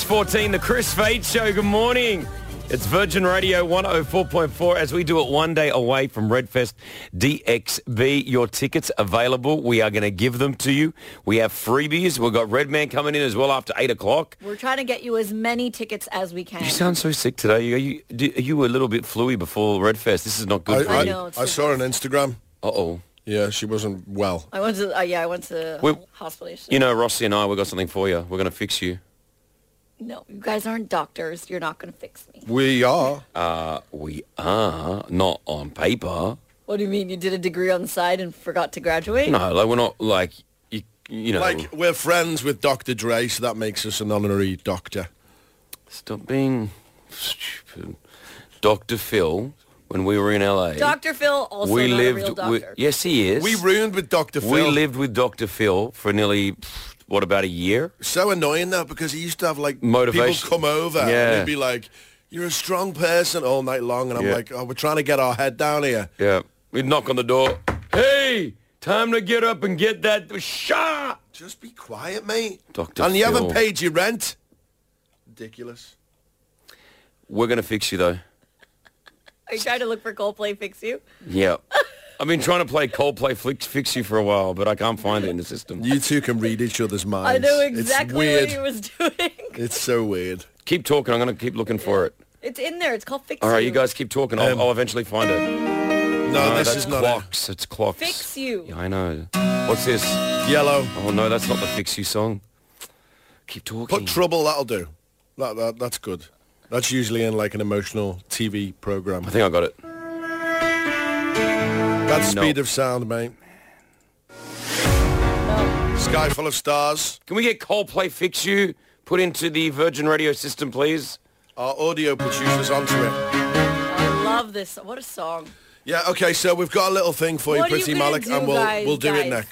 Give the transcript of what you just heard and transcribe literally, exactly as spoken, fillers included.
fourteen, the Chris Fade Show. Good morning. It's Virgin Radio one oh four point four as we do it one day away from Redfest D X B. Your tickets available. We are going to give them to you. We have freebies. We've got Redman coming in as well after eight o'clock. We're trying to get you as many tickets as we can. You sound so sick today. Are you, are you a little bit fluey before Redfest? This is not good I, for I, you. know, it's I saw her on Instagram. Uh-oh. Yeah, she wasn't well. I went to, uh, yeah, I went to We're- hospital yesterday. You know, Rossi and I, we've got something for you. We're going to fix you. No, you guys aren't doctors. You're not going to fix me. We are. Uh, we are not on paper. What do you mean? You did a degree on the side and forgot to graduate? No, like we're not like, you, you know. Like, we're friends with Doctor Dre, so that makes us an honorary doctor. Stop being stupid. Doctor Phil, when we were in L A. Doctor Phil, also we not lived, a real we- doctor. yes, he is. We roomed with Doctor Phil. We lived with Doctor Phil for nearly, pff, what, about a year? So annoying though, because he used to have like Motivation. people come over Yeah. and he'd be like, "You're a strong person" all night long, and I'm Yeah. like, "Oh, we're trying to get our head down here." Yeah. We'd knock on the door. Hey, time to get up and get that shot. Just be quiet, mate. Doctor And you Phil. haven't paid your rent. Ridiculous. We're going to fix you, though. Are you trying to look for Coldplay Fix You? Yeah. I've been trying to play Coldplay Fix, Fix You for a while, but I can't find it in the system. You two can read each other's minds. I know It's exactly weird. what he was doing. It's so weird. Keep talking. I'm going to keep looking for it. It's in there. It's called Fix All right, You. you guys keep talking. I'll, Um, I'll eventually find it. No, No, this that's is not clocks. It's clocks. Fix You. Yeah, I know. What's this? it. Yellow. Oh, no, that's not the Fix You song. Keep talking. Put Trouble, that'll do. That, that, that's good. That's usually in like an emotional T V program. I think I got it. That's No. Speed of Sound, mate. No. Sky Full of Stars. Can we get Coldplay Fix You put into the Virgin Radio system, please? Our audio producer's onto it. I love this. What a song. Yeah, okay, so we've got a little thing for What are you, you Pretty gonna Malik, do, and we'll guys, we'll do it guys? next.